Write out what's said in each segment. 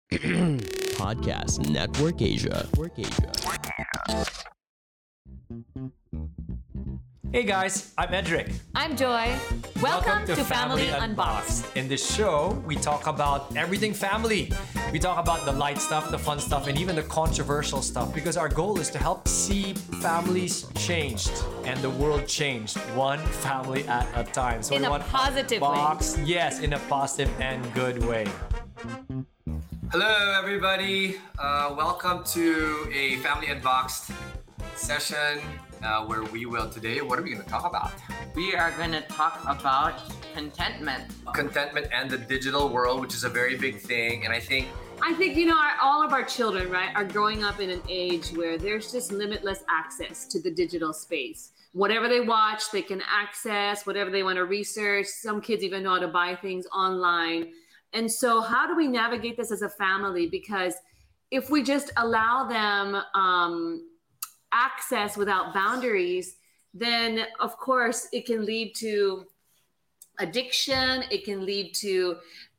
Podcast Network Asia. Hey guys, I'm Edric. I'm Joy. Welcome to Family Unboxed. In this show, we talk about everything family. We talk about the light stuff, the fun stuff, and even the controversial stuff because our goal is to help see families changed and the world changed one family at a time. So In we a want to positive way. unbox- Yes, in a positive and good way. Hello, everybody. Welcome to a Family Unboxed session where we will today, what are we going to talk about? We are going to talk about contentment. Contentment and the digital world, which is a very big thing. And I think All of our children, right, are growing up in an age where there's just limitless access to the digital space. Whatever they watch, they can access, whatever they want to research. Some kids even know how to buy things online. And so how do we navigate this as a family? Because if we just allow them access without boundaries, then of course it can lead to addiction. It can lead to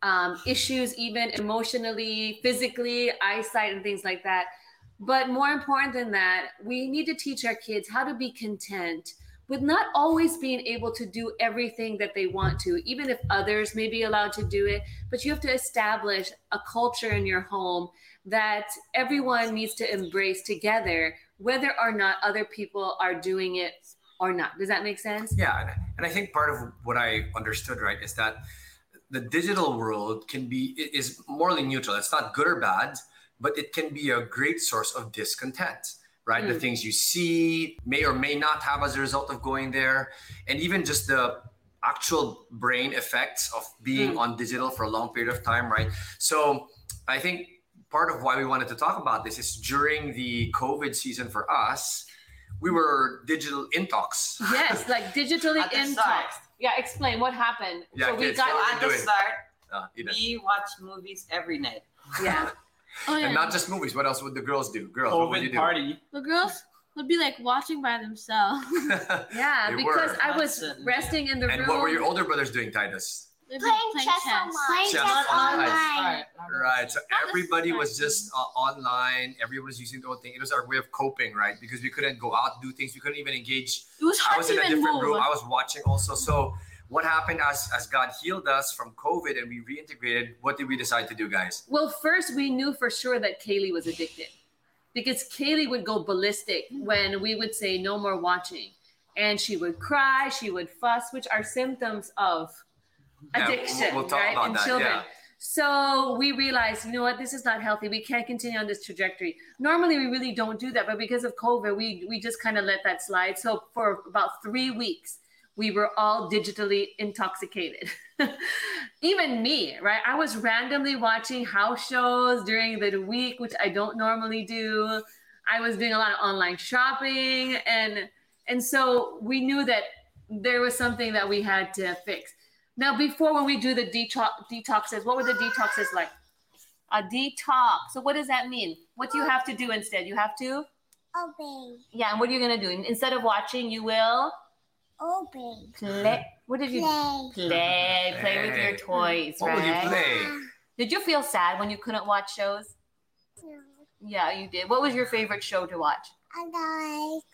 issues, even emotionally, physically, eyesight, and things like that. But more important than that, we need to teach our kids how to be content with not always being able to do everything that they want to, even if others may be allowed to do it. But you have to establish a culture in your home that everyone needs to embrace together, whether or not other people are doing it or not. Does that make sense? Yeah, and I think part of what I understood, right, is that the digital world is morally neutral. It's not good or bad, but it can be a great source of discontent, right? The things you see may or may not have as a result of going there, and even just the actual brain effects of being on digital for a long period of time, right? So I think part of why we wanted to talk about this is during the COVID season for us, we were digital intox. Yes, like digitally At the in start. talks. Yeah, explain what happened. Yeah, so we kids, got what At the doing? start, Eden. we watch movies every night. yeah. Oh yeah. And not just movies. What else would the girls do? Girls, what would you do? party. The girls would be like watching by themselves. Yeah, They because were. I was Constant. resting in the room. And what were your older brothers doing, Titus? They'd be Playing chess online. Playing Chess chess online. online. Right. So Not everybody was necessarily. just online. Everyone was using their own thing. It was our way of coping, right? Because we couldn't go out, do things. We couldn't even engage. It was I hard was to in a even different move. room. I was watching also. So what happened as God healed us from COVID and we reintegrated, what did we decide to do, guys? Well, first we knew for sure that Kaylee was addicted because Kaylee would go ballistic when we would say no more watching. And she would cry, she would fuss, which are symptoms of Yeah, addiction, we'll talk right? about in that, children. yeah. So we realized, you know what, this is not healthy. We can't continue on this trajectory. Normally we really don't do that, but because of COVID, we just kind of let that slide. So for about 3 weeks, we were all digitally intoxicated. Even me, right? I was randomly watching house shows during the week, which I don't normally do. I was doing a lot of online shopping. And so we knew that there was something that we had to fix. Now, before when we do the detoxes, what were the detoxes like? A detox. So what does that mean? What do you have to do instead? You have to? Obey. Yeah, and what are you going to do? Instead of watching, you will Obey. play. What did you Play. Play with your toys, What would you right? play? Did you feel sad when you couldn't watch shows? No. Yeah, you did. What was your favorite show to watch? I like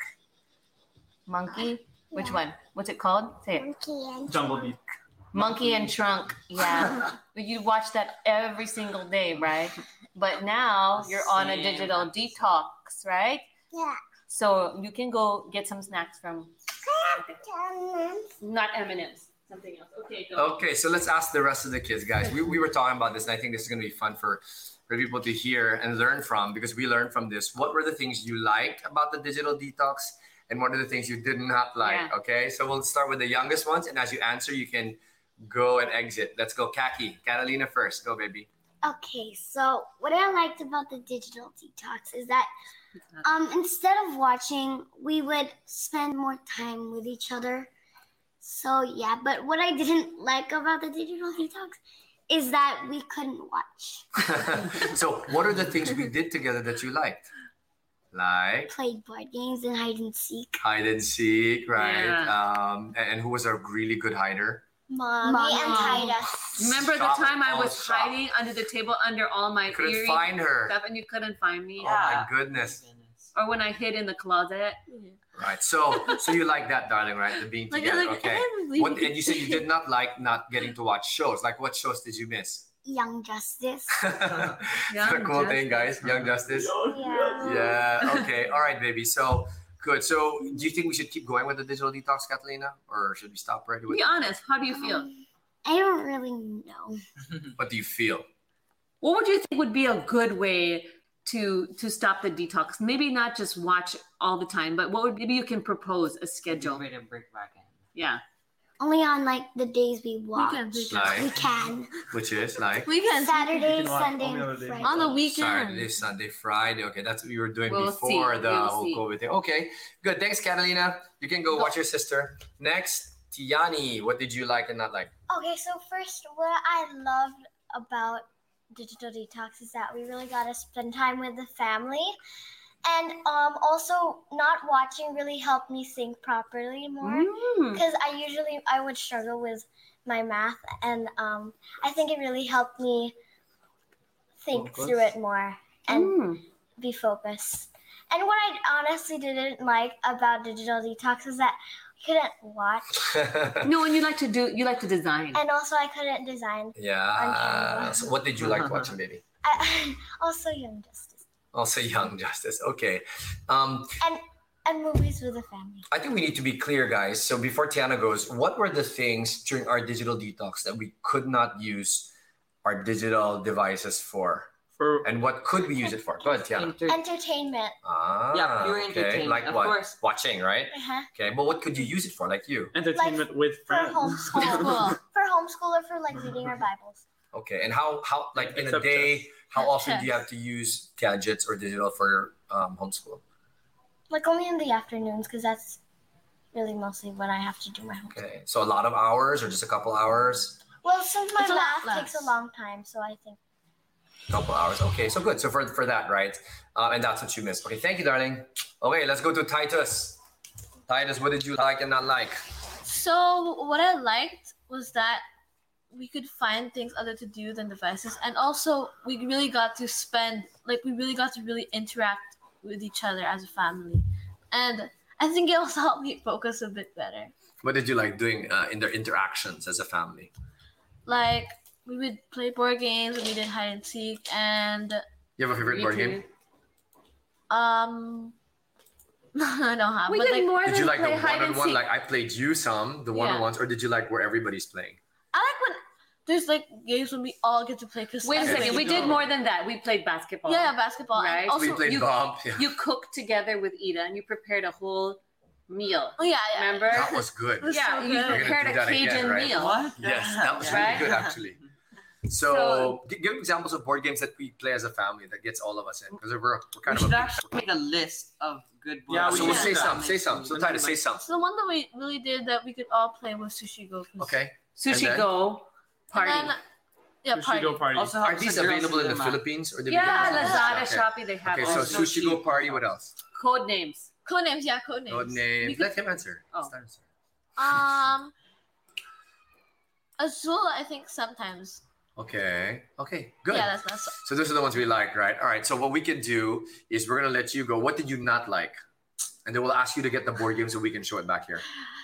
Monkey? Which one? What's it called? Say it. monkey and Jumblebee. Monkey and Trunk. Yeah. But you watch that every single day, right? But now you're on a Same. digital detox, right? yeah. So you can go get some snacks from Diamonds. not M&M's, something else. Okay, go. Okay, so let's ask the rest of the kids, guys. We were talking about this, and I think this is going to be fun for people to hear and learn from because we learned from this. What were the things you liked about the digital detox, and what are the things you did not like? Yeah. Okay, so we'll start with the youngest ones, and as you answer, you can go and exit. Let's go, Kaki. Catalina first. Go, baby. Okay, so what I liked about the digital detox is that instead of watching, we would spend more time with each other. So yeah, but what I didn't like about the digital detox is that we couldn't watch. So what are the things we did together that you liked? Like Played board games and hide and seek. hide and seek, right? Yeah. And who was a really good hider? Mommy and Titus. Remember the Shop, time I all was shop. hiding under the table under all my Couldn't earrings find her. stuff, and you couldn't find me? Oh my goodness. Or when I hid in the closet? Right. So you like that, darling, right? The being Like, together. I Okay. can't believe What you and you said you did not like not getting to watch shows. Like what shows did you miss? Young Justice. That's a cool thing, guys. Young Justice. Yeah. Yeah. Okay. All right, baby. So good. So do you think we should keep going with the digital detox, Catalina, or should we stop right away? Be honest, how do you feel? I don't really know. What do you feel? What would you think would be a good way to stop the detox? Maybe not just watch all the time, but what would maybe you can propose a schedule? Way to break back in. Yeah. Only on like the days we watch. Weekends. Like, We can. which is like Weekends. Saturday, You can watch Sunday, all the and other days. Friday. On the weekend. Saturday, Sunday, Friday. Okay, that's what you were doing We'll before see. the We'll whole see. COVID thing. Okay, good. Thanks, Catalina. You can go watch your sister. Next, Tiani. What did you like and not like? Okay, so first, what I loved about digital detox is that we really got to spend time with the family. And also, not watching really helped me think properly more. Mm. Because I would struggle with my math. And I think it really helped me think Focus. through it more and Mm. be focused. And what I honestly didn't like about digital detox is that I couldn't watch. No, and you like to design. And also, I couldn't design. Yeah. So what did you like watching, baby? Also, Young Justice. Also, Young Justice. Okay. And movies with the family. I think we need to be clear, guys. So before Tiana goes, what were the things during our digital detox that we could not use our digital devices for? For And what could we use it for? Go ahead, Tiana. Entertainment. Ah, Yeah, pure okay. entertainment, Like of what? course. Watching, right? Uh-huh. Okay, but what could you use it for? Like you? entertainment with For friends. homeschool. For homeschool or for like reading our Bibles. Okay, and how like in a Except day, chess. how often do you have to use gadgets or digital for homeschool? Like only in the afternoons because that's really mostly when I have to do my homework. Okay, so a lot of hours or just a couple hours? Well, since my It's a lot math takes a less. long time, so I think. Couple hours. Okay, so good. So for that, right? And that's what you missed. Okay, thank you, darling. Okay, let's go to Titus. Titus, what did you like and not like? So what I liked was that we could find things other to do than devices, and also we really got to really interact with each other as a family, and I think it also helped me focus a bit better. What did you like doing in their interactions as a family? Like we would play board games, and we did hide and seek, and You have a favorite board game? I don't have. We but did like, more Did than you like play the hide and one-on-one? seek. Like I played you some, the one-on-ones, or did you like where everybody's playing? I like when there's like games when we all get to play. Cause Wait a Okay. second. We did more than that. We played basketball. Yeah, basketball. Right. And also, We played you- bump. Yeah. You cooked together with Ida and you prepared a whole meal. oh yeah. Remember? That was good. was Yeah, so you good. We're gonna prepared do a that again, Cajun right? meal. What? Yes, that was Right? really good actually. So, give examples of board games that we play as a family that gets all of us in because we're We kind of should a actually make a list of good board Yeah, so we we'll should. say some. Say some. So Titus, say some. So the one that we really did that we could all play was Sushi Go. 'cause- Okay. Sushi And then? Go party. And then, yeah, Sushi party. Go party. Also Are helps these the girls available in do the math. Philippines or did we Yeah, get them? Lazada, Okay. Shopee, they have Okay, all so those. so Sushi Go cheap. party. What else? Code names. Codenames, yeah, codenames. Code name. We could- Let him answer. Oh. Start answer. Azul, I think sometimes. Okay. Okay. Good. Yeah, that's So those are the ones we like, right? All right. So what we can do is we're gonna let you go. What did you not like? And then we'll ask you to get the board game so we can show it back here.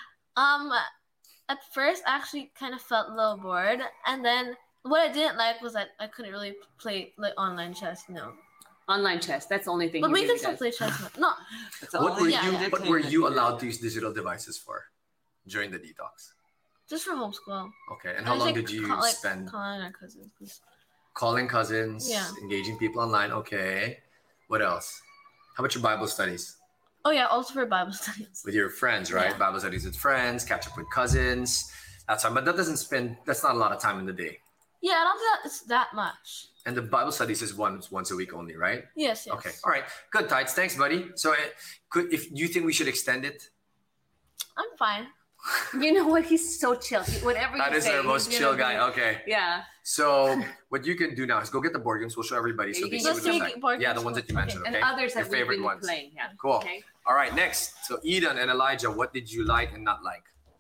At first, I actually kind of felt a little bored, and then what I didn't like was that I couldn't really play like online chess. No, Online chess. That's the only thing. but he we really can still does. play chess. No, It's the What were only yeah, you? yeah. What were you entertainment allowed to use digital devices for during the detox? just for homeschool. Okay. And how long did you spend calling our cousins? 'Cause- calling cousins, Yeah. engaging people online? Okay. What else? How about your Bible studies Oh yeah, also for Bible studies. with your friends, right? Yeah. Bible studies with friends, catch up with cousins. That's fine, but that's not a lot of time in the day. Yeah, I don't think that it's that much. And the Bible studies is once a week only, right? Yes, yes. Okay. All right. Good, Tides. Thanks, buddy. So, if you think we should extend it, I'm fine. You know what? He's so chill. Whatever that you is say, our most he's chill gonna guy. be- Okay. Yeah. So, what you can do now is go get the board games. We'll show everybody so Yeah, they you see can what go it's see like. board Yeah, the games. ones that you Okay. mentioned. And Okay. others Your that we've favorite been ones. playing. Yeah. Cool. Okay. All right. Next. So, Eden and Elijah, what did you like and not like?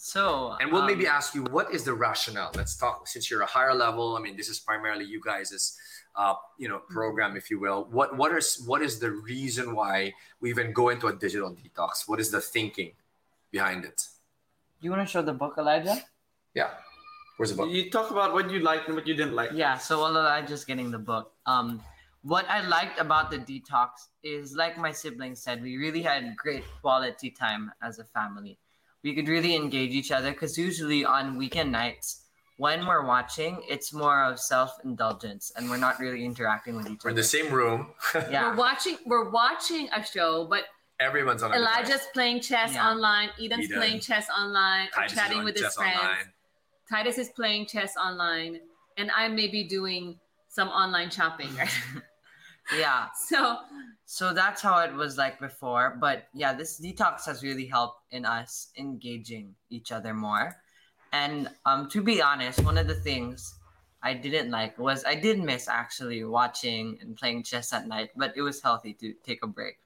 So, And we'll maybe ask you, what is the rationale? Let's talk, since you're a higher level. I mean, this is primarily you guys' program, if you will. What is the reason why we even go into a digital detox? What is the thinking behind it? You want to show the book, Elijah? Yeah. Where's the book? You talk about what you liked and what you didn't like. Yeah, so while Elijah's getting the book, what I liked about the detox is, like my siblings said, we really had great quality time as a family. We could really engage each other because usually on weekend nights, when we're watching, it's more of self-indulgence and we're not really interacting with each We're in other. the same room. Yeah. We're watching a show, but Everyone's on a Elijah's device. playing chess Yeah. online. Eden's Eden. playing chess online, or Titus is chatting on with his chess friends. online. Titus is playing chess online, and I'm maybe doing some online shopping, right? Yeah. So So that's how it was like before. But yeah, this detox has really helped in us engaging each other more. And to be honest, one of the things I didn't like was I did miss actually watching and playing chess at night, but it was healthy to take a break.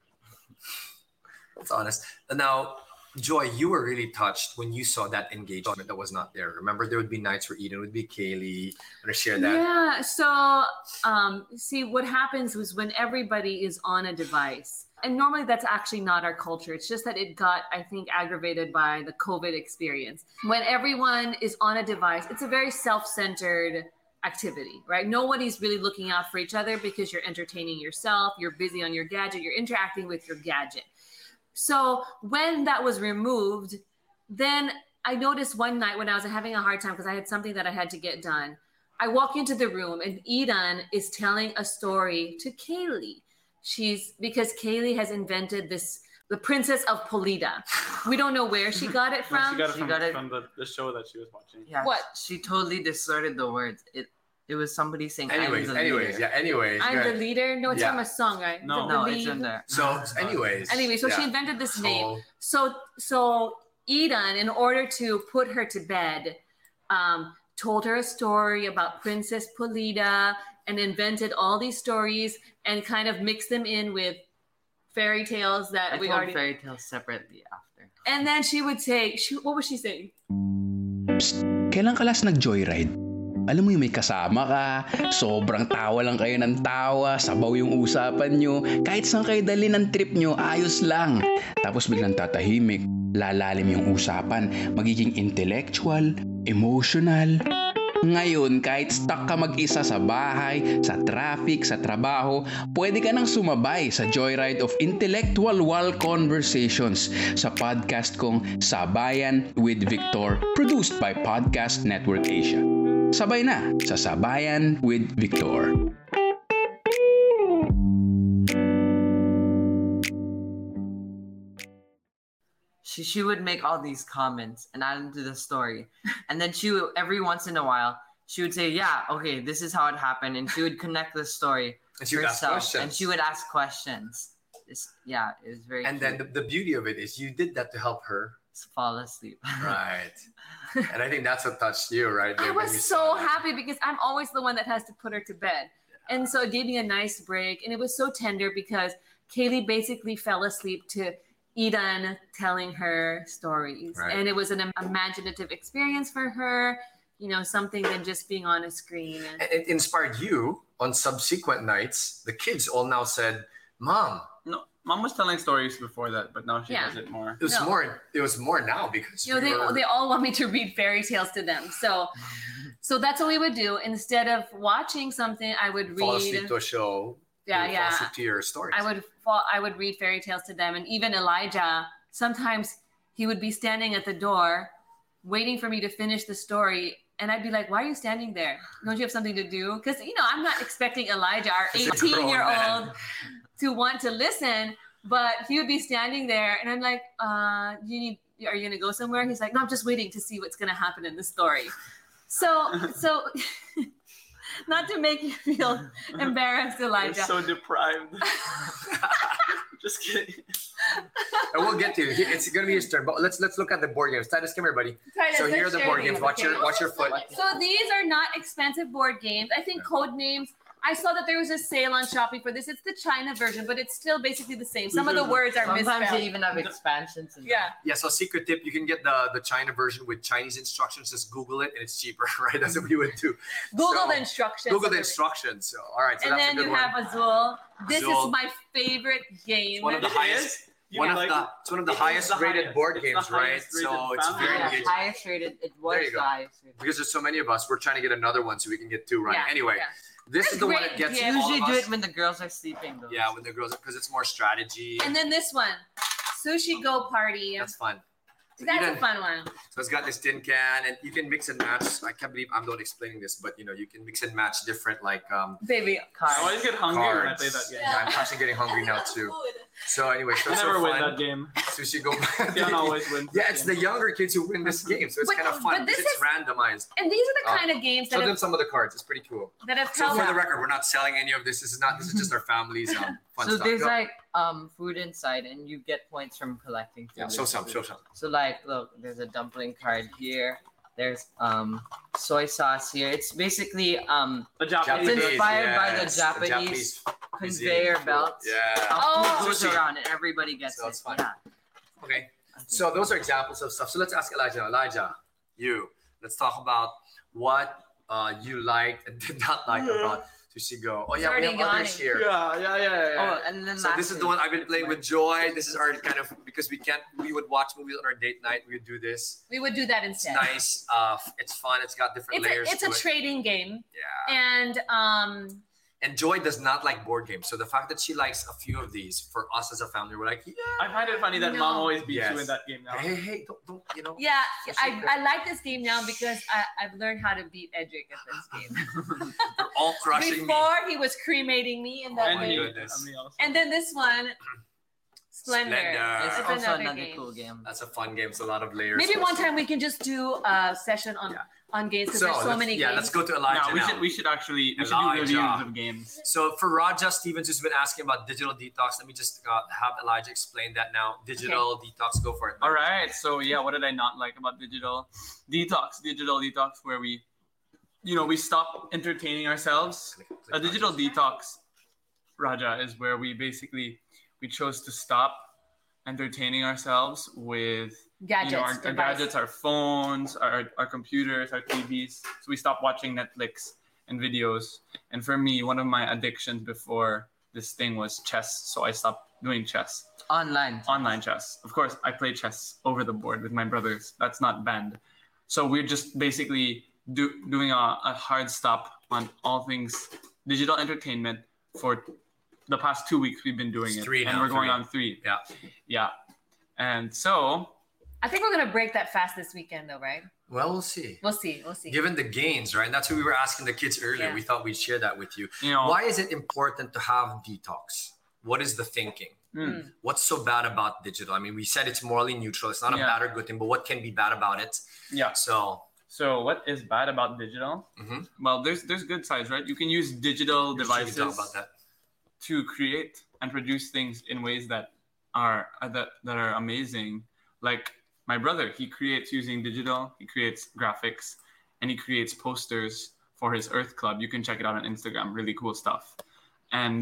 That's honest. Now, Joy, you were really touched when you saw that engagement that was not there. Remember, there would be nights where Eden would be Kaylee. I'm going to share that. yeah, so see what happens was when everybody is on a device, and normally that's actually not our culture. It's just that it got, I think, aggravated by the COVID experience. When everyone is on a device, it's a very self-centered activity, right? Nobody's really looking out for each other because you're entertaining yourself, you're busy on your gadget, you're interacting with your gadget. So when that was removed, then I noticed one night when I was having a hard time because I had something that I had to get done. I walk into the room and Eden is telling a story to Kaylee. Because Kaylee has invented the Princess of Polita. We don't know where she got it No, from. she got it from the show that she was watching. Yeah. What? She totally distorted the words. It was somebody saying, Anyways, I'm the leader. I'm go the ahead. leader. No, it's Yeah. from a song, right? No. No, it's in there. So, anyways. Anyway, so she yeah. invented this name. So, So Eden, in order to put her to bed, told her a story about Princess Polita and invented all these stories and kind of mixed them in with fairy tales that I we told already. fairy tales separately after. And then she would say, what was she saying? Kailan ka last nag-joyride? Alam mo yung may kasama ka, sobrang tawa lang kayo ng tawa, sabaw yung usapan nyo, kahit saan kayo dali ng trip nyo, ayos lang. Tapos biglang tatahimik, lalalim yung usapan, magiging intellectual, emotional. Ngayon, kahit stuck ka mag-isa sa bahay, sa traffic, sa trabaho, pwede ka nang sumabay sa joyride of intellectual wall conversations sa podcast kong Sabayan with Victor, produced by Podcast Network Asia. Sabay na sa Sabayan with Victor. She would make all these comments and add them to the story. And then she would, every once in a while, she would say, yeah, okay, this is how it happened. And she would connect the story And she would ask herself. questions. And she would ask questions. It was very and cute. then the beauty of it is you did that to help her. Fall asleep. Right. And I think that's what touched you, right? I When was you so saw that. happy because I'm always the one that has to put her to bed. And so it gave me a nice break. And it was so tender because Kaylee basically fell asleep to Eden telling her stories. Right. And it was an imaginative experience for her, something than just being on a screen. And it inspired you on subsequent nights. The kids all now said, Mom, No, Mom was telling stories before that, but now she Yeah. does it more. it was No. more. It was more now because we were- They all want me to read fairy tales to them. So that's what we would do. Instead of watching something, I would fall read. asleep to a show. Yeah, you would yeah. Fall asleep to your stories. I would read fairy tales to them, and even Elijah. Sometimes he would be standing at the door, waiting for me to finish the story, and I'd be like, "Why are you standing there? Don't you have something to do?" Because I'm not expecting Elijah, our He's a grown 18-year-old, man. to want to listen, but he would be standing there, and I'm like, "Are you gonna go somewhere?" He's like, "No, I'm just waiting to see what's gonna happen in the story." So. Not to make you feel embarrassed, You're Elijah. so deprived. Just kidding. And we'll get to it. It's going to be his turn. But let's look at the board games. Titus, come here, buddy. So here are the board games. Watch your foot. So these are not expensive board games. I think Codenames I saw that there was a sale on Shopee for this. It's the China version, but it's still basically the same. Some of the words are Sometimes misspelled. they even have expansions. In Yeah. Yeah, so secret tip, you can get the China version with Chinese instructions. Just Google it and it's cheaper, right? That's what we would do. Google So, the instructions. Google the instructions. So, all right, so And that's then a good you one. have Azul. This Azul. is my favorite game. One of the highest. It's one of the highest rated board games, right? So it's very Yeah, engaging. highest rated. It was There you go. the highest rated. Because there's so many of us, we're trying to get another one so we can get two right. Yeah, Anyway, yeah. this It's is the one great that gets gift. all Usually of do us. it when the girls are sleeping though. Yeah, when the girls, because it's more strategy. And then this one, Sushi Go Party. That's fun. That's a Even- fun one. So it's got this tin can, and you can mix and match. I can't believe I'm not explaining this, but you can mix and match different Baby. I always get hungry when I cards. play that game. Yeah, I'm actually getting hungry now too. So anyway, so I it's never so win fun. that game. Sushi Go. Dion always wins. Yeah, that it's game. the younger kids who win this game, so it's But- kind of but fun. this It's is- randomized. And these are the kind of games Show that them have, some of the cards. It's pretty cool. that have So helped. for the record, we're not selling any of this. This is just our family's fun So stuff. there's Go. like food inside, and you get points from collecting food. Yeah, show some. So like, look, there's a dumpling card here. There's soy sauce here. It's basically The Japanese. It's inspired by the yes, Japanese cuisine. conveyor belts. Yeah. Oh. Food goes Sushi. around and everybody gets So it. it's fun. Yeah. Okay. So those are examples of stuff. So let's ask Elijah. Elijah, let's talk about what you liked and did not like about Sushi Go. Oh yeah, we have Already others yawning. here. Yeah. Oh, and then So this is the one I've been playing with Joy. This is our kind of, because we would watch movies on our date night. We would do this. We would do that It's instead. nice. It's fun. It's got different layers It's to a it. trading game. Yeah. And And Joy does not like board games. So the fact that she likes a few of these, for us as a family, we're like, yeah. I find it funny that No. Mom always beats Yes. you in that game now. Hey, don't, yeah, Sushi. I like this game now because I've learned how to beat Edric at this game. They're all crushing me. Before he was cremating me in that And way. me. goodness. And me also. And then this one, Splendor. Splendor. It's That's also another another game. cool game. That's a fun game. It's a lot of layers. Maybe to one it. time we can just do a session on games because there's so let's- many yeah, games. let's go to Elijah No, now. we should actually do Elijah. reviews of games. So for Raja Stevens, who's been asking about digital detox, let me just have Elijah explain that now. Digital detox, go for it. All right. So yeah, what did I not like about digital detox? Digital detox, where we stop entertaining ourselves. A digital detox, Raja, is where we chose to stop entertaining ourselves with Gadgets, our device. gadgets, our phones, our computers, our TVs. So we stopped watching Netflix and videos. And for me, one of my addictions before this thing was chess. So I stopped doing chess. Online chess. Of course, I play chess over the board with my brothers. That's not banned. So we're just basically doing a hard stop on all things digital entertainment for the past 2 weeks. We've been doing It's it. three and now, we're going three. on 3. Yeah. Yeah. And so I think we're gonna break that fast this weekend, though, right? Well, we'll see. We'll see. Given the gains, right? That's what we were asking the kids earlier. Yeah. We thought we'd share that with you. You know, Why is it important to have detox? What is the thinking? What's so bad about digital? I mean, we said it's morally neutral. It's not a Yeah. bad or good thing, but what can be bad about it? yeah. So, So what is bad about digital? Mhm. Well, there's good sides, right? You can use digital we should devices talk about that. to create and produce things in ways that are amazing. Like my brother, he creates using digital. He creates graphics, and he creates posters for his Earth Club. You can check it out on Instagram. Really cool stuff. And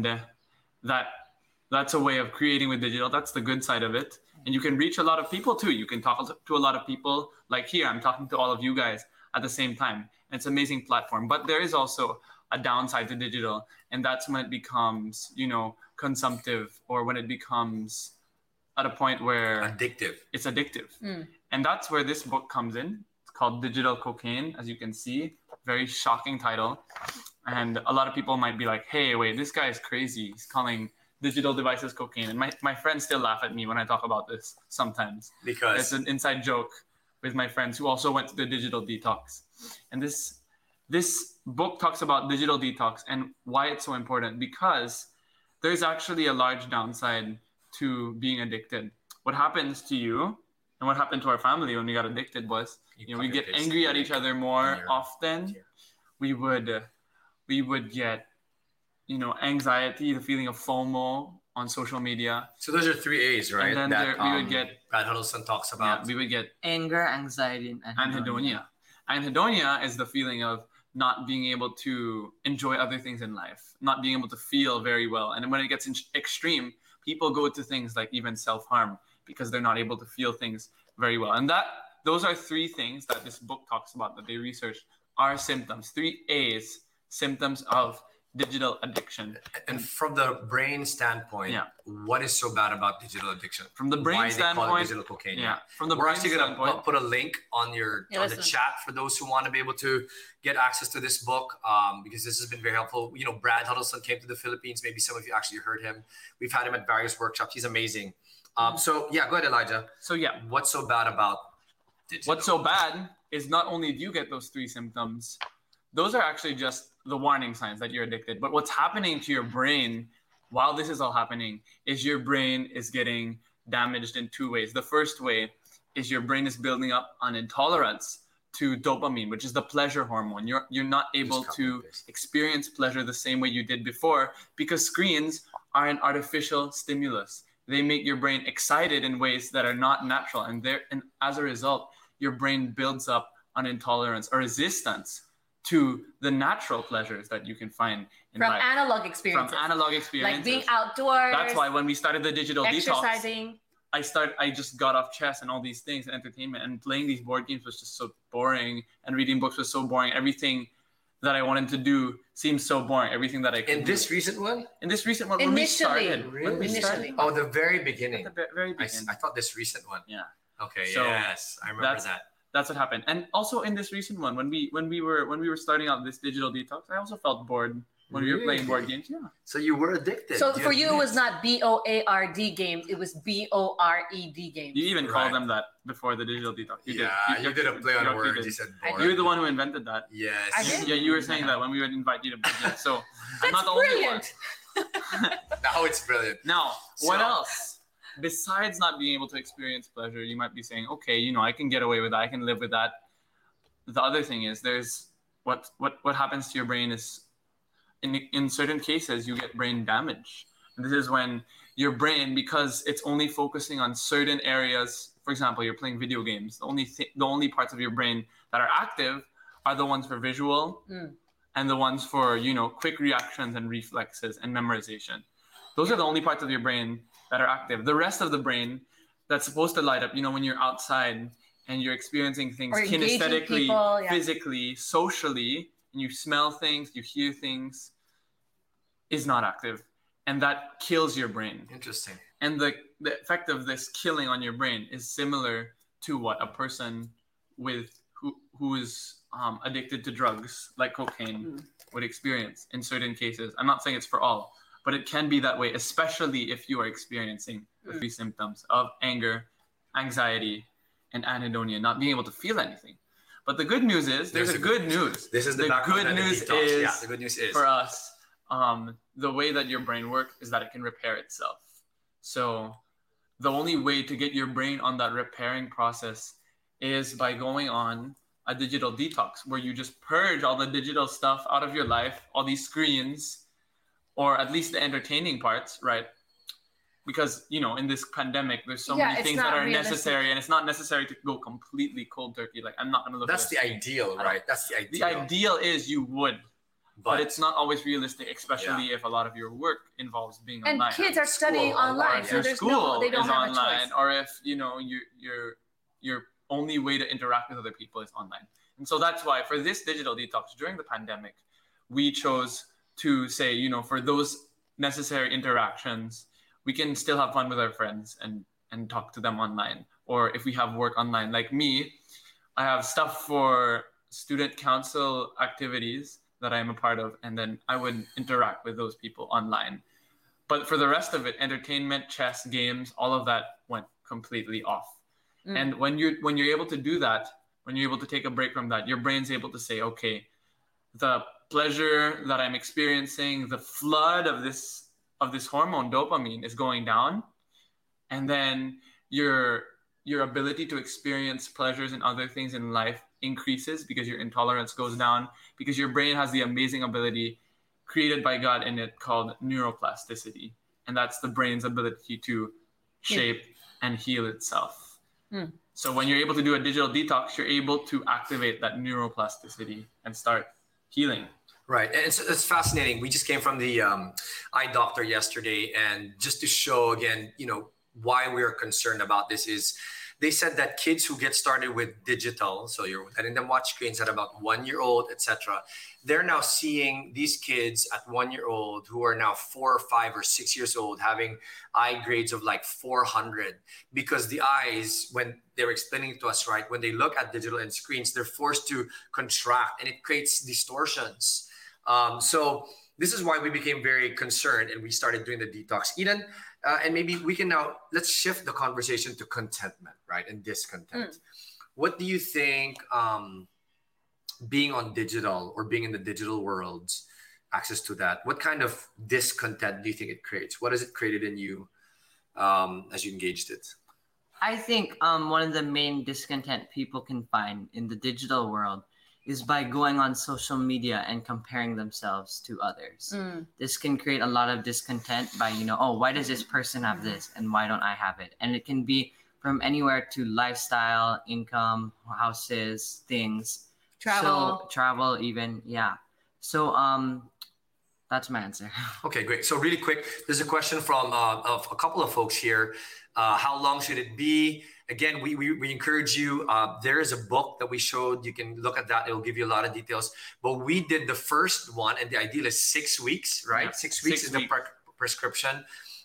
that's a way of creating with digital. That's the good side of it. And you can reach a lot of people too. You can talk to a lot of people. Like here, I'm talking to all of you guys at the same time. And it's an amazing platform. But there is also a downside to digital. And that's when it becomes, consumptive, or when it becomes at a point where Addictive. it's addictive. And that's where this book comes in. It's called Digital Cocaine, as you can see. Very shocking title. And a lot of people might be like, hey, wait, this guy is crazy. He's calling digital devices cocaine. And my friends still laugh at me when I talk about this sometimes. Because It's an inside joke with my friends who also went to the digital detox. And this book talks about digital detox and why it's so important, because there's actually a large downside to being addicted. What happens to you and what happened to our family when we got addicted was, we get angry at each other more often. We would get, anxiety, the feeling of FOMO on social media. So those are 3 A's, right? And then we would get Brad Huddleston talks about. we would get Anger, anxiety, and anhedonia. Anhedonia is the feeling of not being able to enjoy other things in life, not being able to feel very well. And when it gets extreme, people go to things like even self-harm because they're not able to feel things very well. And those are three things that this book talks about, that they researched are symptoms, 3 A's, symptoms of digital addiction. And from the brain standpoint, what is so bad about digital addiction? From the brain standpoint, they call it digital cocaine. From the We're brain actually going to standpoint, put a link on on the chat for those who want to be able to get access to this book, because this has been very helpful. You know, Brad Huddleston came to the Philippines. Maybe some of you actually heard him. We've had him at various workshops. He's amazing. So go ahead, Elijah. So what's so bad about digital? What's so bad is not only do you get those 3 symptoms, those are actually just the warning signs that you're addicted. But what's happening to your brain while this is all happening is your brain is getting damaged in 2 ways. The first way is your brain is building up an intolerance to dopamine, which is the pleasure hormone. You're not able to experience pleasure the same way you did before because screens are an artificial stimulus. They make your brain excited in ways that are not natural. And as a result, your brain builds up an intolerance or resistance to the natural pleasures that you can find in from life. analog experiences. From analog experiences. Like being outdoors. That's why when we started the digital exercising. detox, I just got off chess and all these things and entertainment, and playing these board games was just so boring, and reading books was so boring. Everything that I wanted to do seemed so boring. Everything that I could In this recent one, when we started. Really? When we started. Oh, the very beginning. At the very beginning. I thought this recent one. Yeah. Okay. So yes, I remember that. That's what happened. And also in this recent one, when we were starting out this digital detox, I also felt bored when we were playing board games. Yeah. So you were addicted. So for you, it was not BOARD games; it was BORED games. You even called them that before the digital detox. You did a play on words. You said bored. You're the one who invented that. Yes. I did? Yeah, you were saying that when we would invite you to board games. So I'm not the brilliant. only one. Now it's brilliant. Now, what else? Besides not being able to experience pleasure, you might be saying, okay, I can get away with that. I can live with that. The other thing is there's what happens to your brain is in certain cases, you get brain damage. And this is when your brain, because it's only focusing on certain areas, for example, you're playing video games, the only parts of your brain that are active are the ones for visual and the ones for, quick reactions and reflexes and memorization. Those are the only parts of your brain that are active. The rest of the brain that's supposed to light up, when you're outside and you're experiencing things kinesthetically, physically, socially, and you smell things, you hear things, is not active. And that kills your brain. Interesting. And the effect of this killing on your brain is similar to what a person who is addicted to drugs like cocaine would experience in certain cases. I'm not saying it's for all, but it can be that way, especially if you are experiencing the 3 symptoms of anger, anxiety, and anhedonia, not being able to feel anything. But the good news is, there's a good news. This is the good news is, the good news is for us, the way that your brain works is that it can repair itself. So the only way to get your brain on that repairing process is by going on a digital detox, where you just purge all the digital stuff out of your life, all these screens, or at least the entertaining parts, right? Because, in this pandemic, there's so many things that are necessary, and it's not necessary to go completely cold turkey. Like, I'm not going to look That's the ideal, right? That's the ideal. The ideal is you would, but it's not always realistic, especially if a lot of your work involves being and online. And kids are studying online, so there's they don't have online, a choice. Or if, your only way to interact with other people is online. And so that's why for this digital detox during the pandemic, we chose to say, for those necessary interactions, we can still have fun with our friends and talk to them online. Or if we have work online, like me, I have stuff for student council activities that I'm a part of, and then I would interact with those people online. But for the rest of it, entertainment, chess, games, all of that went completely off. And when you're able to do that, when you're able to take a break from that, your brain's able to say, okay, the pleasure that I'm experiencing, the flood of this hormone dopamine is going down, and then your ability to experience pleasures and other things in life increases because your intolerance goes down, because your brain has the amazing ability created by God in it called neuroplasticity, and that's the brain's ability to shape and heal itself. So when you're able to do a digital detox, you're able to activate that neuroplasticity and start healing. Right. And it's fascinating. We just came from the eye doctor yesterday. And just to show again, why we are concerned about this is they said that kids who get started with digital, so you're letting them watch screens at about 1 year old, etc., they're now seeing these kids at 1 year old who are now 4 or 5 or 6 years old having eye grades of like 400, because the eyes, when they're explaining to us, right, when they look at digital and screens, they're forced to contract and it creates distortions. So this is why we became very concerned and we started doing the detox. Eden, and maybe we can now, let's shift the conversation to contentment, right? And discontent. What do you think being on digital or being in the digital world, access to that, what kind of discontent do you think it creates? What has it created in you as you engaged it? I think one of the main discontent people can find in the digital world is by going on social media and comparing themselves to others. This can create a lot of discontent by, why does this person have this and why don't I have it? And it can be from anywhere to lifestyle, income, houses, things. Travel even, yeah. So that's my answer. Okay, great. So really quick, there's a question from of a couple of folks here. How long should it be? Again, we encourage you. There is a book that we showed. You can look at that. It will give you a lot of details. But we did the first one, and the ideal is 6 weeks, right? Yeah, 6 weeks is the prescription.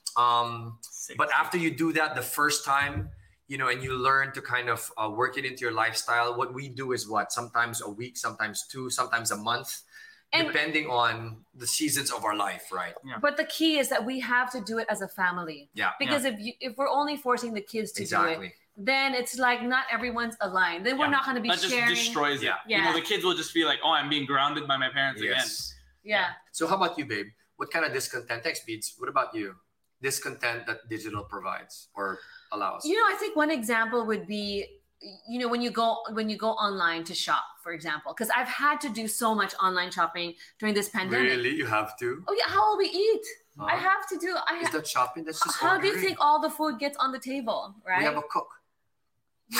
But after you do that the first time, and you learn to kind of work it into your lifestyle, what we do is sometimes a week, sometimes 2, sometimes a month, depending on the seasons of our life, right? Yeah. But the key is that we have to do it as a family. Yeah. Because if we're only forcing the kids to do it, then it's like not everyone's aligned. Then we're not going to be sharing. That just destroys it. Yeah. The kids will just feel like, I'm being grounded by my parents again. Yeah. So how about you, babe? What kind of discontent? Thanks, Beats. What about you? Discontent that digital provides or allows? I think one example would be, when you go online to shop, for example, because I've had to do so much online shopping during this pandemic. Really? You have to? Oh yeah. How will we eat? I have to do. Is that shopping? That's just how do you think all the food gets on the table, right? We have a cook. No.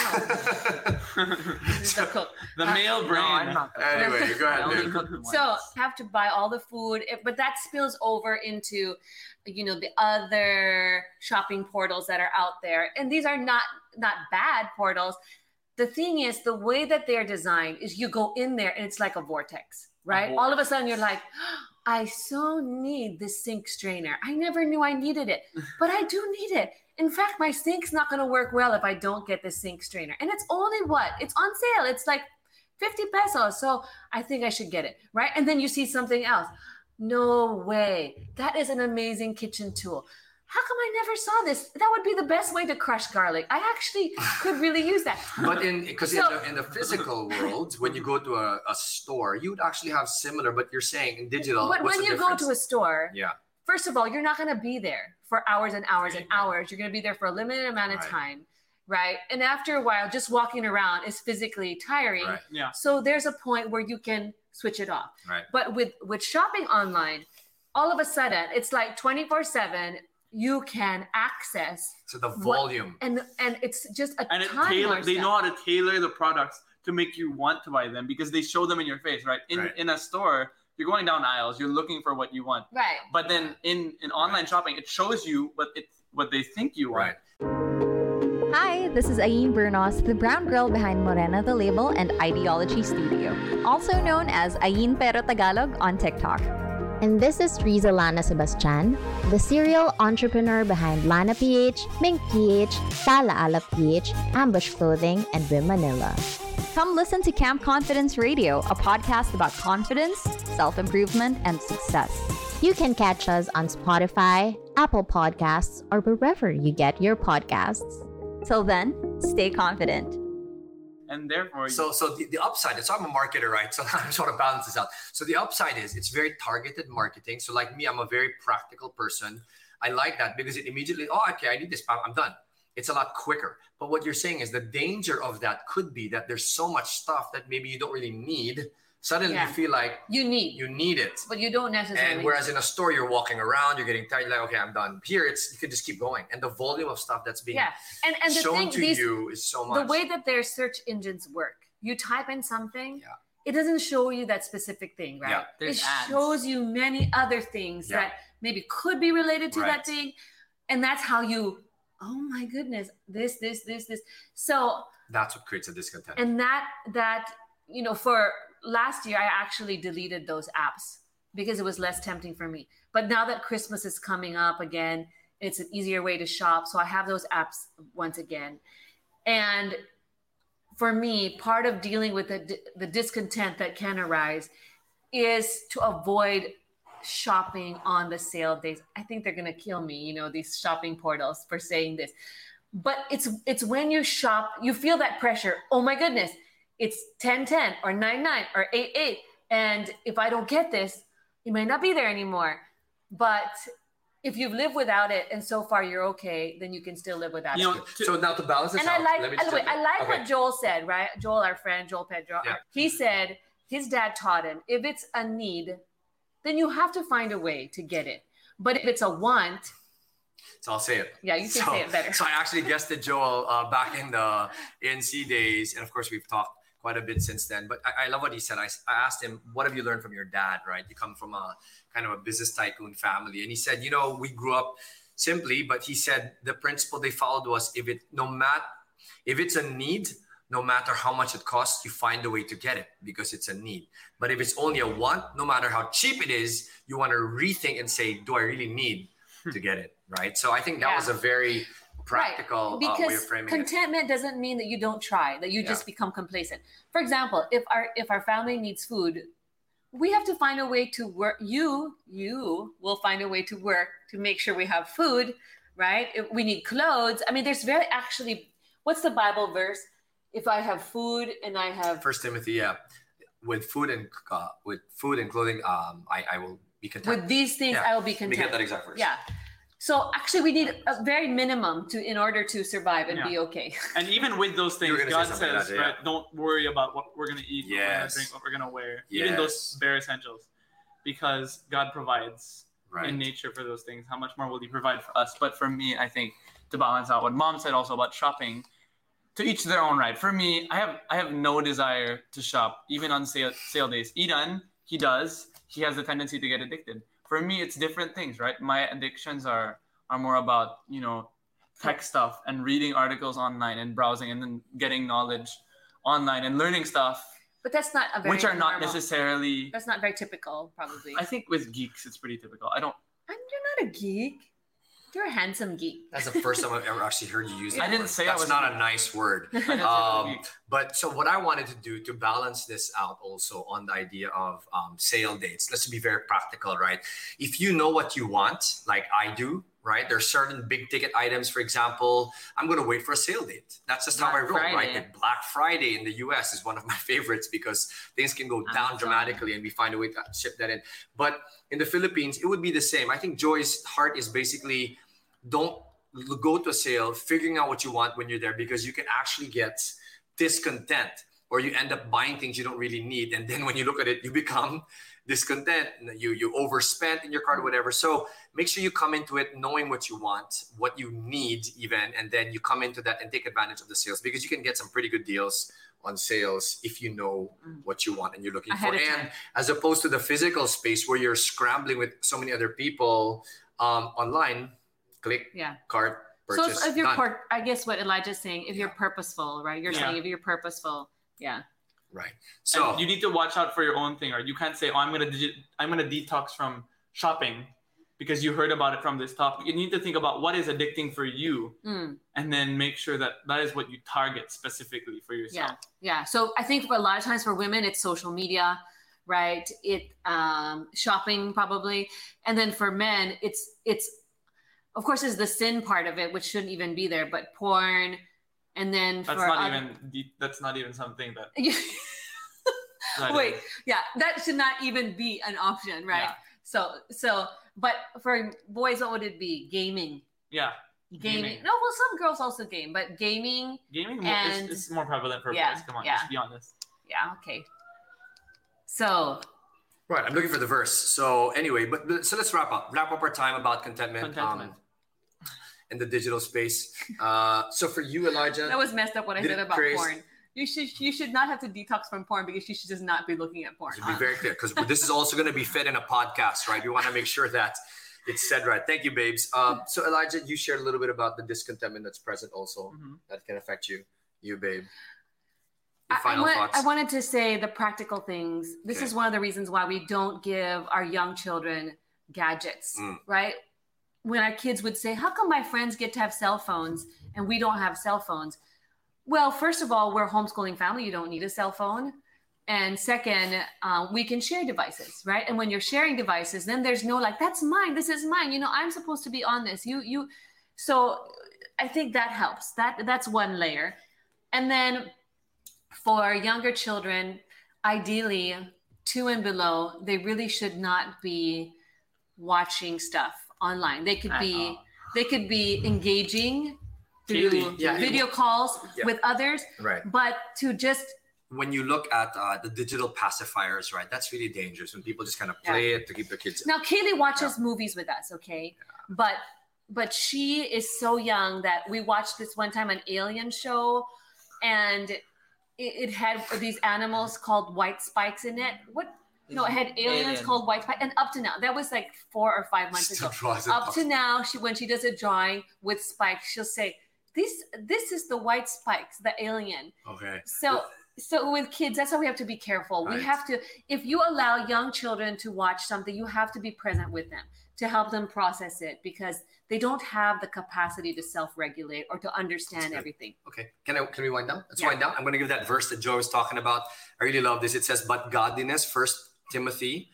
This is the cook. The male brain. No, I'm not. Anyway, go ahead. So I have to buy all the food, but that spills over into, the other shopping portals that are out there, and these are not bad portals. The thing is, the way that they're designed is you go in there and it's like a vortex, right? All of a sudden you're like, I so need this sink strainer. I never knew I needed it, but I do need it. In fact, my sink's not going to work well if I don't get this sink strainer. And it's only it's on sale. It's like 50 pesos. So I think I should get it, right? And then you see something else. No way. That is an amazing kitchen tool. How come I never saw this? That would be the best way to crush garlic. I actually could really use that. But in the physical world, when you go to a store, you would actually have similar, but you're saying in digital, but when you go to a store, yeah. First of all, you're not going to be there for hours and hours and hours. You're going to be there for a limited amount of time, right? And after a while, just walking around is physically tiring. Right. Yeah. So there's a point where you can switch it off. Right. But with shopping online, all of a sudden, it's like 24/7. You can access the volume, and it's just a and ton. They know how to tailor the products to make you want to buy them because they show them in your face, right? In a store, you're going down aisles, you're looking for what you want, right? But then in online shopping, it shows you what they think you want. Right. Hi, this is Ayin Bernos, the brown girl behind Morena the Label and Ideology Studio, also known as Ayin Pero Tagalog on TikTok. And this is Riza Lana Sebastian, the serial entrepreneur behind Lana PH, Mink PH, Talaala PH, Ambush Clothing, and Wim Manila. Come listen to Camp Confidence Radio, a podcast about confidence, self-improvement, and success. You can catch us on Spotify, Apple Podcasts, or wherever you get your podcasts. Till then, stay confident. And therefore, so the upside, so I'm a marketer, right? So I'm sort of balance this out. So the upside is it's very targeted marketing. So like me, I'm a very practical person. I like that because it immediately, okay, I need this, I'm done. It's a lot quicker. But what you're saying is the danger of that could be that there's so much stuff that maybe you don't really need. Suddenly you feel like you need it, but you don't necessarily. And whereas in a store, you're walking around, you're getting tired, like, okay, I'm done. Here, you can just keep going. And the volume of stuff that's being and shown to you is so much. The way that their search engines work, you type in something, it doesn't show you that specific thing, right? Yeah. There's it ads. shows you many other things Yeah. that maybe could be related to Right. that thing. And that's how you, oh my goodness, this. So, That's what creates a discontent. and that, for last year, I actually deleted those apps because it was less tempting for me. But now that Christmas is coming up again, it's an easier way to shop. So I have those apps once again. And for me, part of dealing with the discontent that can arise is to avoid shopping on the sale days. I think they're going to kill me, these shopping portals for saying this. But it's when you shop, you feel that pressure. Oh my goodness, it's 10-10 or 9-9 or 8-8. And if I don't get this, it might not be there anymore. But if you've lived without it and so far you're okay, then you can still live without it. So now to balance this And out, I let me like, just- okay. what Joel said, right? Joel, our friend, Joel Pedro. Yeah. He said his dad taught him, if it's a need, then you have to find a way to get it. But if it's a want, So I'll say it. Yeah, you can say it better. So I actually guested Joel back in the ANC days. And of course, we've talked quite a bit since then. But I love what he said. I asked him, what have you learned from your dad, right? You come from a kind of a business tycoon family. And he said, we grew up simply, but he said the principle they followed was if it's a need, no matter how much it costs, you find a way to get it because it's a need. But if it's only a want, no matter how cheap it is, you want to rethink and say, do I really need to get it, right? So I think that was a very practical way of because framing contentment doesn't mean that you don't try, that you just become complacent. For example, if our family needs food, we have to find a way to work. You will find a way to work to make sure we have food, right? If we need clothes. I mean, there's what's the Bible verse? If I have food and I have 1 Timothy, with food and clothing, I will be content. With these things, I will be content. Let me get that exact verse. Yeah. So actually, we need a very minimum in order to survive and be okay. And even with those things, gonna God say says, something like that, right, don't worry about what we're going to eat, what we're going to Yes. drink, what we're going to wear. Yes. Even those bare essentials. Because God provides Right. in nature for those things. How much more will He provide for us? But for me, I think to balance out what Mom said also about shopping, to each their own right. For me, I have no desire to shop, even on sale days. Eden, he does. He has the tendency to get addicted. For me, it's different things, right? My addictions are more about, tech stuff and reading articles online and browsing and then getting knowledge online and learning stuff. But that's not a very Which are not normal- necessarily. That's not very typical, probably. I think with geeks, it's pretty typical. You're not a geek. You're a handsome geek. That's the first time I've ever actually heard you use that I didn't word. say I That's was not geek. a nice word. I didn't say I was geek. But so what I wanted to do to balance this out also on the idea of sale dates, let's be very practical, right? If you know what you want, like I do, right? There are certain big ticket items, for example, I'm going to wait for a sale date. That's just how I roll, right? Friday. Like Black Friday in the US is one of my favorites because things can go down dramatically and we find a way to ship that in. But in the Philippines, it would be the same. I think Joy's heart is basically don't go to a sale figuring out what you want when you're there because you can actually get discontent or you end up buying things you don't really need. And then when you look at it, you become discontent. You overspent in your cart or whatever. So make sure you come into it knowing what you want, what you need even, and then you come into that and take advantage of the sales because you can get some pretty good deals on sales if you know what you want and you're looking Ahead for. of time. And as opposed to the physical space where you're scrambling with so many other people online, click, cart, purchase, So if you're, done. I guess what Elijah's saying, if you're purposeful, right? You're saying if you're purposeful, Right. So And you need to watch out for your own thing, right? You can't say, "Oh, I'm gonna detox from shopping," because you heard about it from this topic. You need to think about what is addicting for you, and then make sure that is what you target specifically for yourself. Yeah. So I think for a lot of times for women, it's social media, right? Shopping probably, and then for men, it's of course is the sin part of it, which shouldn't even be there, but porn. And then That's not even something that. Wait, that should not even be an option, right? Yeah. So, but for boys, what would it be? Gaming. Yeah. Gaming. No, well, some girls also game, but gaming. Gaming and is more prevalent for boys. Come on, let's be honest. Yeah. Okay. So. Right, I'm looking for the verse. So anyway, so let's wrap up our time about contentment. In the digital space. So for you, Elijah, That was messed up what I did said it about create- porn. You should not have to detox from porn because you should just not be looking at porn. To be very clear, because this is also going to be fit in a podcast, right? We want to make sure that it's said right. Thank you, babes. So Elijah, you shared a little bit about the discontentment that's present also that can affect you, babe. Your final thoughts? I wanted to say the practical things. This is one of the reasons why we don't give our young children gadgets, right? When our kids would say, how come my friends get to have cell phones and we don't have cell phones? Well, first of all, we're a homeschooling family. You don't need a cell phone. And second, we can share devices, right? And when you're sharing devices, then there's no like, that's mine, this is mine. You know, I'm supposed to be on this. So I think that helps. That's one layer. And then for younger children, ideally 2 and below, they really should not be watching stuff online. They could be engaging through video calls with others, right? But to just when you look at the digital pacifiers, right? That's really dangerous when people just kind of play it to keep their kids. Now, Kaylee watches movies with us, okay? Yeah. But she is so young that we watched this one time an alien show, and it had these animals called white spikes in it. It had aliens called white spikes, and up to now, that was like 4 or 5 months ago. Up to now, when she does a drawing with spikes, she'll say, "This is the white spikes, the alien." Okay. So with kids, that's why we have to be careful. Right. We have to, if you allow young children to watch something, you have to be present with them to help them process it, because they don't have the capacity to self-regulate or to understand everything. Okay. Can we wind down? Let's wind down. I'm going to give that verse that Joe was talking about. I really love this. It says, but godliness, 1 Timothy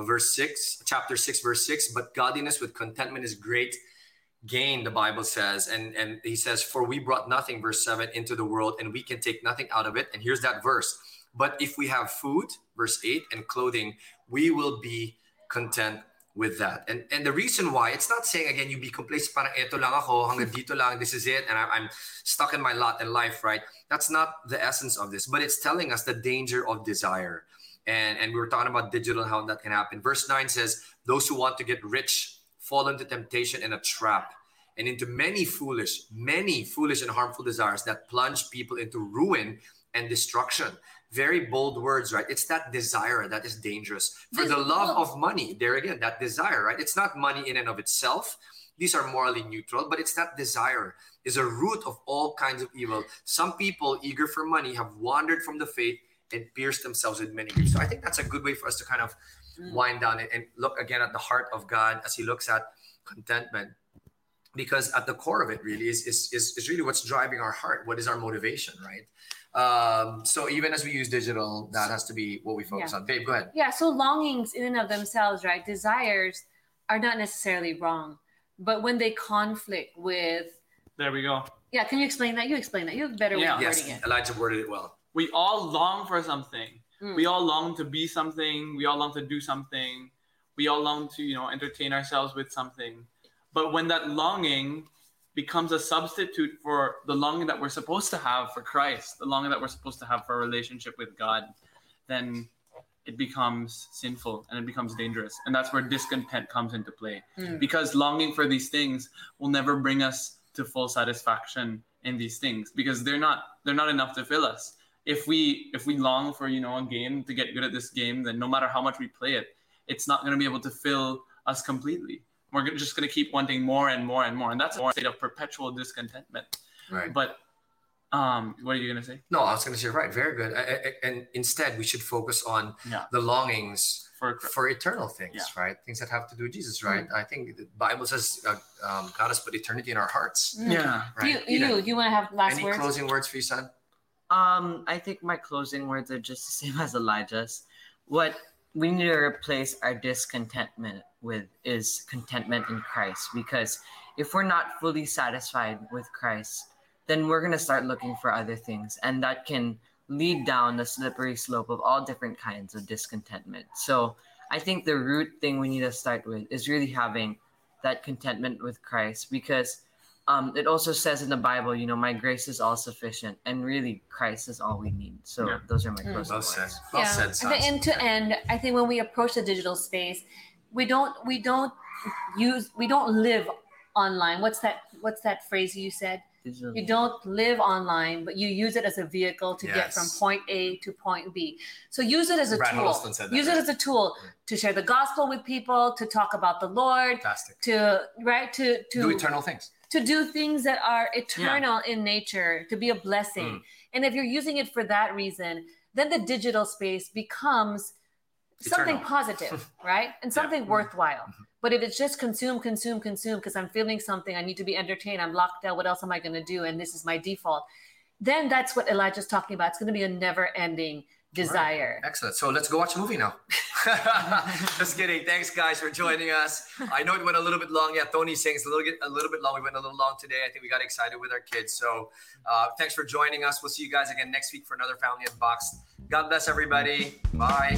chapter 6, verse 6, but godliness with contentment is great gain, the Bible says. And he says, for we brought nothing, verse 7, into the world, and we can take nothing out of it. And here's that verse. But if we have food, verse 8, and clothing, we will be content with that. And the reason why, it's not saying, again, you be complacent, parang eto lang ako, hanggang dito lang, this is it, and I'm stuck in my lot in life, right? That's not the essence of this, but it's telling us the danger of desire. And we were talking about digital and how that can happen. Verse 9 says, those who want to get rich fall into temptation and a trap, and into many foolish and harmful desires that plunge people into ruin and destruction. Very bold words, right? It's that desire that is dangerous. For the love of money, there again, that desire, right? It's not money in and of itself. These are morally neutral, but it's that desire is a root of all kinds of evil. Some people eager for money have wandered from the faith and pierced themselves with many griefs. So I think that's a good way for us to kind of wind down and look again at the heart of God as he looks at contentment. Because at the core of it really is really what's driving our heart. What is our motivation, right? So even as we use digital, that has to be what we focus on. Babe, go ahead. Yeah, so longings in and of themselves, right? Desires are not necessarily wrong. But when they conflict with... There we go. Yeah, can you explain that? You explain that. You have a better way of wording it. Elijah worded it well. We all long for something. We all long to be something. We all long to do something. We all long to, entertain ourselves with something. But when that longing becomes a substitute for the longing that we're supposed to have for Christ, the longing that we're supposed to have for a relationship with God, then it becomes sinful and it becomes dangerous. And that's where discontent comes into play. Because longing for these things will never bring us to full satisfaction in these things, because they're not enough to fill us. If we long for, a game, to get good at this game, then no matter how much we play it, it's not going to be able to fill us completely. We're just going to keep wanting more and more and more. And that's a state of perpetual discontentment. Right. But what are you going to say? No, I was going to say, right, very good. And instead, we should focus on the longings for eternal things, right? Things that have to do with Jesus, right? I think the Bible says God has put eternity in our hearts. Yeah. Right? Do you want to have last words? Any closing words for you, son? I think my closing words are just the same as Elijah's. What we need to replace our discontentment with is contentment in Christ. Because if we're not fully satisfied with Christ, then we're going to start looking for other things. And that can lead down the slippery slope of all different kinds of discontentment. So I think the root thing we need to start with is really having that contentment with Christ. Because it also says in the Bible, my grace is all sufficient, and really Christ is all we need. So those are my closing words. Well said, son. And end to end, I think when we approach the digital space, we don't live online. What's that phrase you said? You don't live online, but you use it as a vehicle to get from point A to point B. So use it as a tool. Use it as a tool to share the gospel with people, to talk about the Lord, to do eternal things. To do things that are eternal in nature, to be a blessing. And if you're using it for that reason, then the digital space becomes something positive, right? And something worthwhile. But if it's just consume, because I'm feeling something, I need to be entertained, I'm locked out, what else am I going to do? And this is my default. Then that's what Elijah's talking about. It's going to be a never-ending desire. Right. Excellent. So let's go watch a movie now. Just kidding. Thanks, guys, for joining us. I know it went a little bit long. Yeah, Tony's saying it's a little bit long. We went a little long today. I think we got excited with our kids. So thanks for joining us. We'll see you guys again next week for another Family Unboxed. God bless everybody. Bye.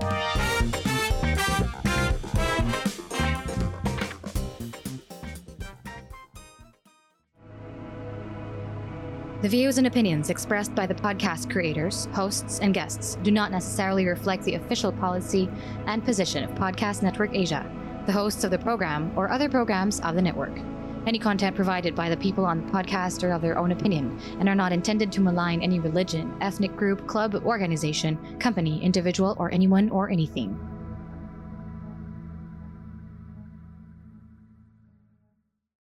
The views and opinions expressed by the podcast creators, hosts, and guests do not necessarily reflect the official policy and position of Podcast Network Asia, the hosts of the program, or other programs of the network. Any content provided by the people on the podcast are of their own opinion and are not intended to malign any religion, ethnic group, club, organization, company, individual, or anyone or anything.